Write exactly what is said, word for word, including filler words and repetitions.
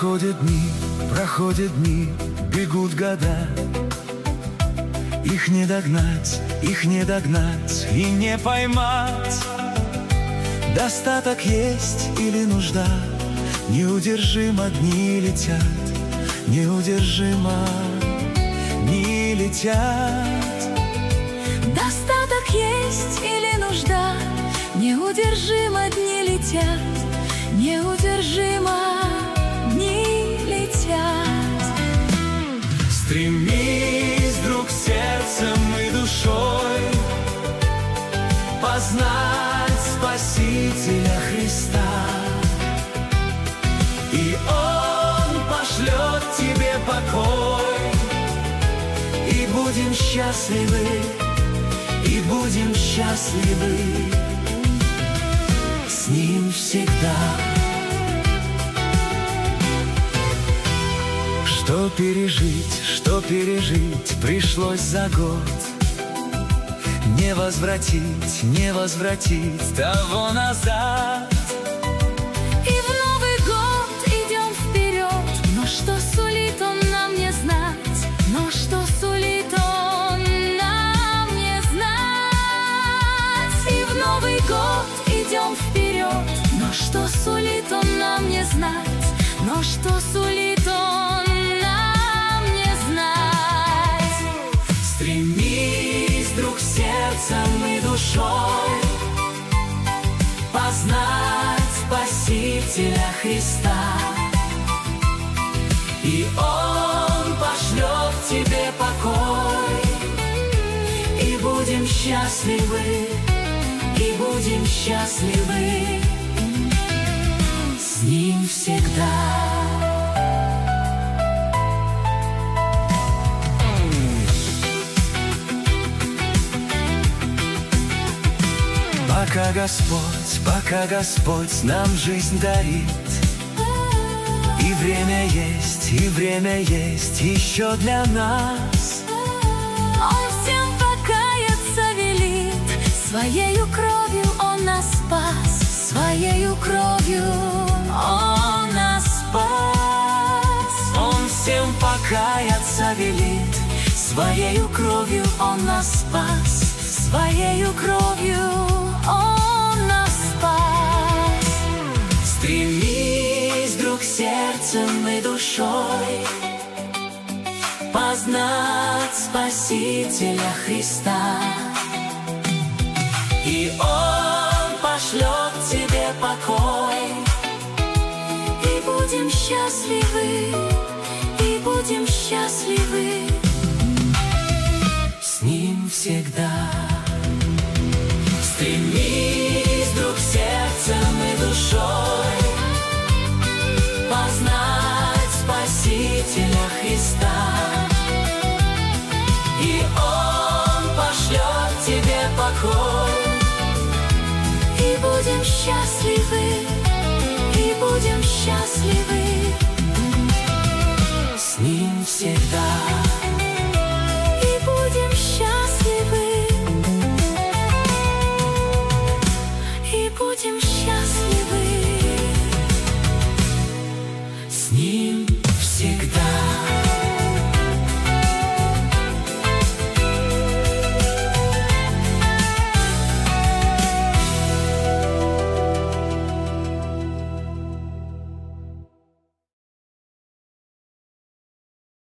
Проходят дни, проходят дни, бегут года. Их не догнать, их не догнать и не поймать. Достаток есть или нужда, неудержимо дни летят, неудержимо дни летят. Достаток есть или нужда, неудержимо дни летят, неудержимо дни летят. Стремись, друг, сердцем и душой познать Спасителя Христа, и Он пошлет тебе покой, и будем счастливы, и будем счастливы с Ним всегда. Что пережить, что пережить пришлось за год, не возвратить, не возвратить того назад. И в Новый год идем вперед, но что сулит он нам не знать, но что сулит он нам не знать. И в Новый год идем вперед, но что сулит он нам не знать, но что сулит он нам не знать. Стремись, друг, сердцем и душой познать Спасителя Христа, и Он пошлет тебе покой, и будем счастливы, и будем счастливы с Ним всегда. Пока Господь, пока Господь нам жизнь дарит, и время есть, и время есть еще для нас. Он всем покаяться велит, своею кровью Он нас спас, своею кровью Он нас спас. Он всем покаяться велит, своею кровью Он нас спас, своею кровью Он нас спас. Стремись, друг, сердцем и душой познать Спасителя Христа, и Он пошлет тебе покой, и будем счастливы, и будем счастливы с Ним всегда. Стремись, друг, сердцем и душой познать Спасителя Христа, и Он пошлет тебе покой, и будем счастливы, и будем счастливы с Ним всегда.